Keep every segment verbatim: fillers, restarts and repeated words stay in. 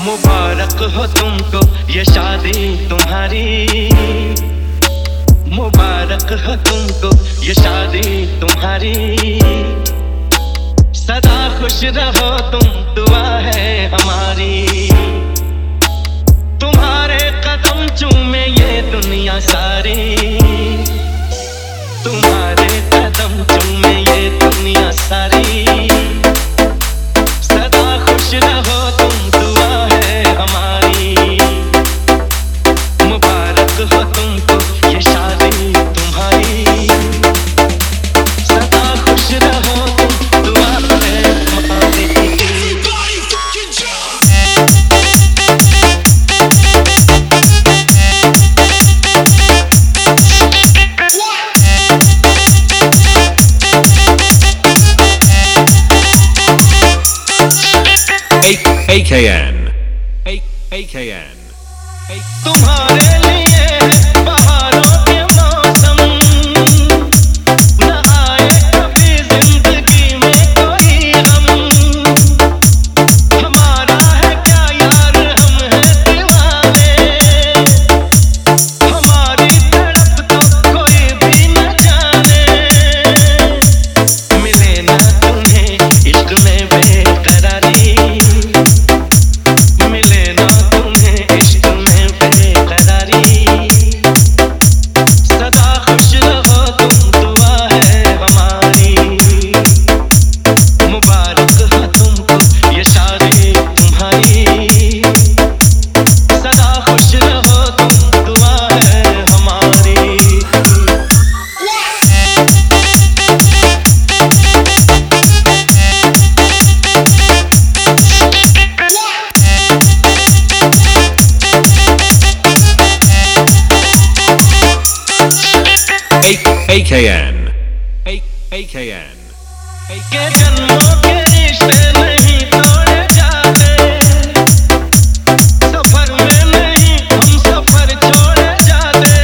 मुबारक हो तुमको ये शादी तुम्हारी, मुबारक हो तुमको ये शादी तुम्हारी। सदा खुश रहो तुम, दुआ है हमारी। तुम्हारे कदम चूमे ये दुनिया सारी, तुम्हारे कदम चूमे ये दुनिया सारी। सदा खुश रहो तुम, दुआ है हमारी। मुबारक हो तुमको ये शादी तुम्हारी, सदा खुश रहो तुम, दुआ है हमारी। A K N A K N तुम्हारे लिए बहारों के मौसम, न आए कभी जिंदगी में कोई गम। हमारा है क्या यार, हम हैं दीवाने, हमारी तड़प तो कोई भी न जाने। मिले ना तुम्हें इश्क में बेकरारी, मिले ना तुम्हें इश्क में बेकरारी। सदा खुश रहो तुम, दुआ है हमारी। मुबारक हो तुमको ये शादी तुम्हारी, सदा खुश रहो तुम, दुआ है हमारी। A K N A K N के जन्मों के रिश्ते नहीं तोड़े जाते, सफर में नहीं हम सफर छोड़े जाते।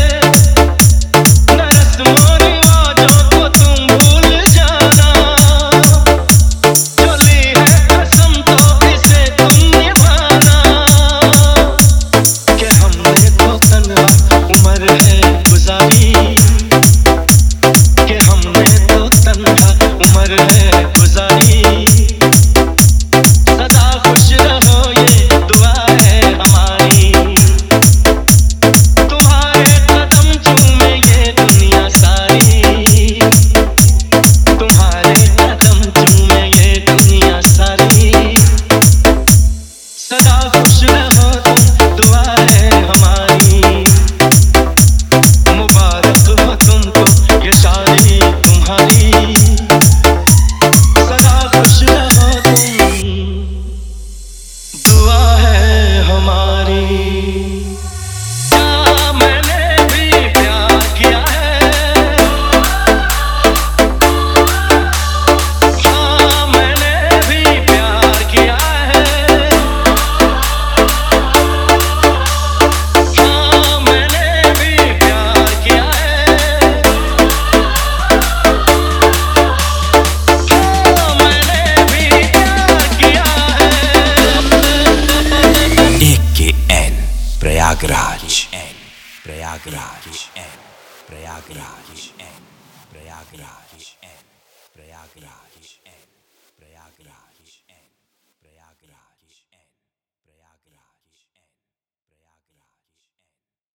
न रस्मों रिवाजों को तुम भूल जाना, जो ली है कसम तो इसे तुम निभाना। कि हमने तो तन्हा उम्र है गुजारी, कि हमने तो तन्हा उम्र है गुजारी। सदा खुश रहो ये दुआ है हमारी। तुम्हारे कदम चूमे ये दुनिया सारी, तुम्हारे कदम चूमे ये दुनिया सारी। सदा खुश रहो तुम, दुआ है हमारी। मुबारक हो तुमको ये शादी तुम्हारी, सदा खुश रहो तुम, दुआ है हमारी। क्या मैंने भी प्यार किया है, हाँ मैंने भी प्यार किया है, हाँ मैंने भी प्यार किया है, हाँ मैंने भी प्यार किया है। A K N Prayagraj Prayagraj Prayagraj Prayagraj Prayagraj Prayagraj Prayagraj.